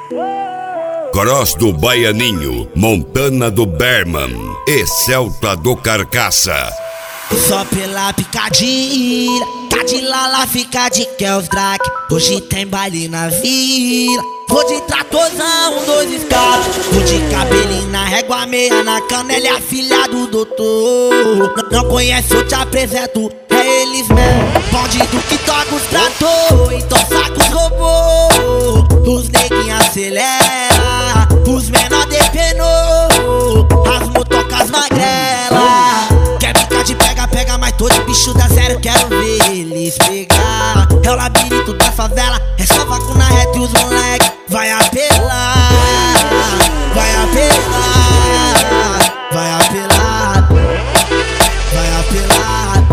Cross do Baianinho, Montana do Berman e Celta do Carcaça. Só pela picadilha, tá de Lala, fica de Kels Drake. Hoje tem baile na vila. Vou de tratorzão, 2 escapes. Vou de cabelinho na régua, meia na canela. É a filha do doutor. Não conhece, eu te apresento, é eles mesmo. Bandido que toca os trator, então saca os robôs. Os neguinhos acelera, os menor depenou, as motocas magrela. Quer brincar de pega, mas tô de bicho da zero, quero ver eles pegar. É o labirinto da favela, é só vacuna reta e os moleque vai apelar, vai apelar, vai apelar, vai apelar.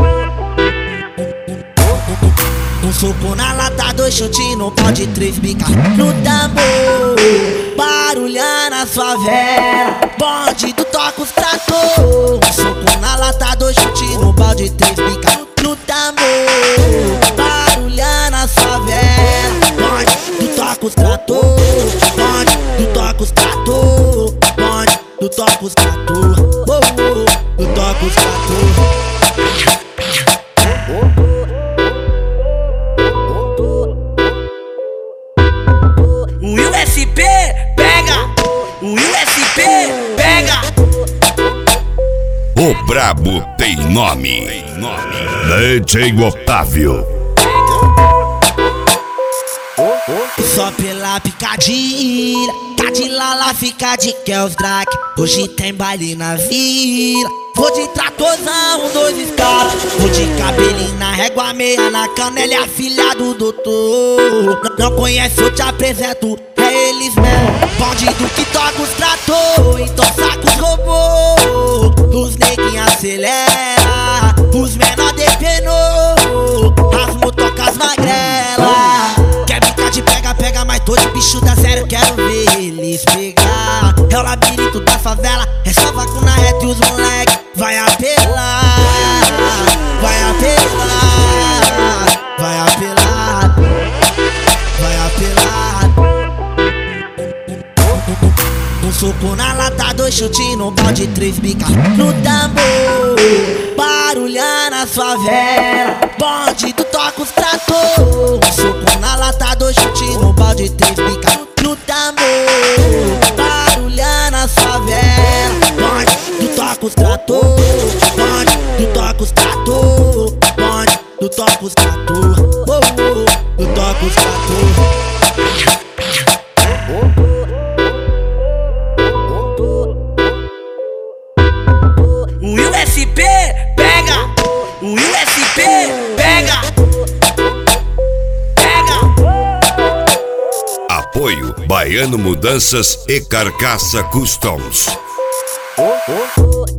Um soco na lata, 2 chutes no pau de 3 bica no tambor, barulhando a favela. Bandido toca os trator. Um soco na lata, 2 chutes no pau de 3 bica no tambor, barulhando a favela. Bandido toca os trator, bandido toca os trator, bandido toca os trator, tu toca os trator. O USP pega, o USP pega. O brabo tem nome. DJ Otávio. Só pela picadilha, tá de Lala, fica de Kels Drake. Hoje tem baile na vila. Vou de tratorzão, 2 escapes. Vou de cabelinho na régua, meia na canela. É a filha do doutor. Não conhece, eu te apresento, é eles mesmo. Bandido que toca os trator, então saca os robôs. Os neguinhos acelera, os menor depenou, as motocas magrela. Quer brincar de pega, mas tô de bicho da zero, quero ver eles pegar. É o labirinto da favela, é só vacuna reta e os moleque vai apelar, vai apelar, vai apelar, vai apelar. Um soco na lata, 2 chutes no balde, 3 bica no tambor, barulhando a favela. Bandido toca os trator. Um soco na lata, 2 chutes no balde, 3 bica no tambor, barulhando a favela. Bandido toca os trator, bandido toca os trator, bandido toca os trator, tu toca os trator. O USP pega, o USP pega, pega. Apoio Baiano Mudanças e Carcaça Customs.